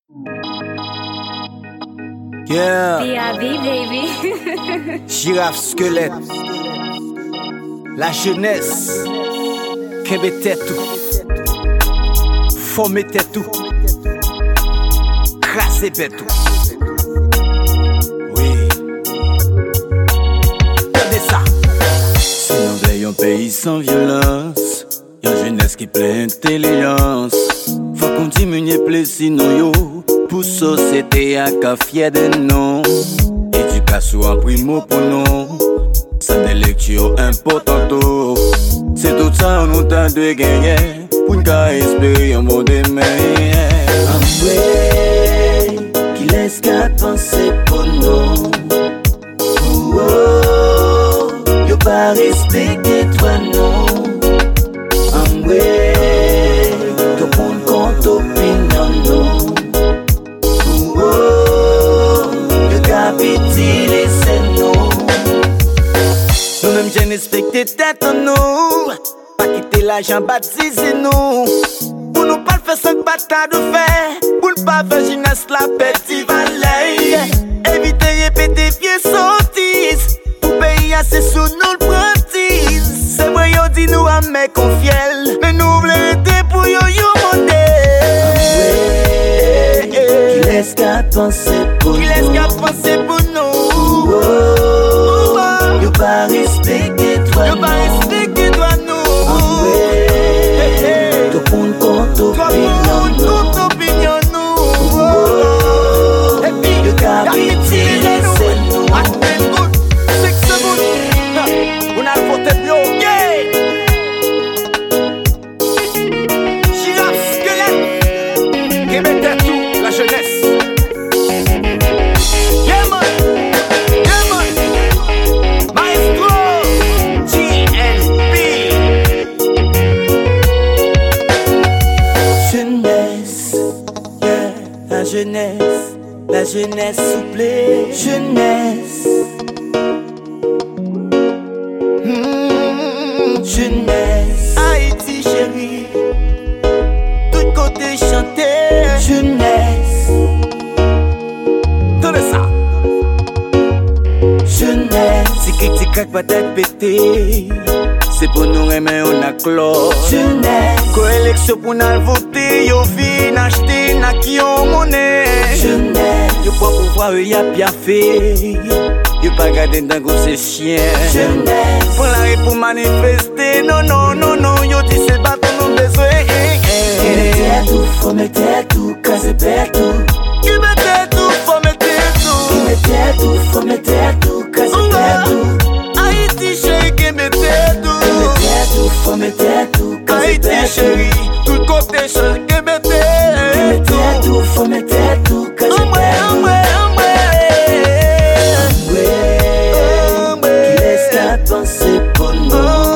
Yeah. B.I.B. baby. Girafe squelette. La jeunesse. Kembe tout. Former tout. Crasser tout. Oui. Regardez ça. Si nous voulons un pays sans violence, y'a une jeunesse qui pleine d'intelligence. Faut qu'on diminue plaisir nous yo. Pour société à qu'à fier de nous. Éducation en primo pour nous. Ça des lectures importantes. C'est tout ça on t'a de gagner. Pour nous espérer un mot de demain. Amway, qui laisse qu'à penser pour nous. Oh, y'a pas respecté toi non. Amway, tout le monde compte opinion non. Nous même j'ai respecté tête en nous. Pas quitter l'argent baptisé nous. Pour nous pas faire 5 batailles de fer. Pour ne pas faire gymnase la petite vallée. Éviter répéter vieux sottises. Pour payer assez sous nous le prentise. C'est moi yo dit nous à mes confiels. Mais nous voulons aider pour yo modèle. Qui laisse qu'à penser pour nous. Qui laisse qu'à penser pour nous. Y'a pas respecté toi non. Y'a pas respecté toi non. Tout le monde compte opinion nous. Et puis le capitalisme c'est nous. Attends good, 6 secondes. On a le voté bio. Yeah. Girafe squelette. Québec tout, la jeunesse. Yeah man. Yeah man. Maestro. GNP. Jeunesse, yeah, la jeunesse souple, jeunesse. Jeunesse, Haïti chérie. Tout côté chanter. jeunesse, Donnez ça. jeunesse, Si critique pas d'être pété. C'est pour nous aimer on a clos. jeunesse, Coélection pour nous voter. Yo fin acheter na qui on monnaie. jeunesse, Yo pas pouvoir y'a bien fait. Yo pas garder dans gros c'est chien. jeunesse. Pour la rue pour manifester. Non non non non. Yo dit c'est pas ton nom besoin. Faut mettre tout, casser tout. Qui mettait tout, faut mettre tout. Faut mettre tout, casser tout. Haïti chérie qui mettait tout. Faut mettre tout, casser Haïti chérie, tout côté chérie qui mettait tout. faut mettre tout, casser Ouais. Qui laisse qu'à penser pour nous.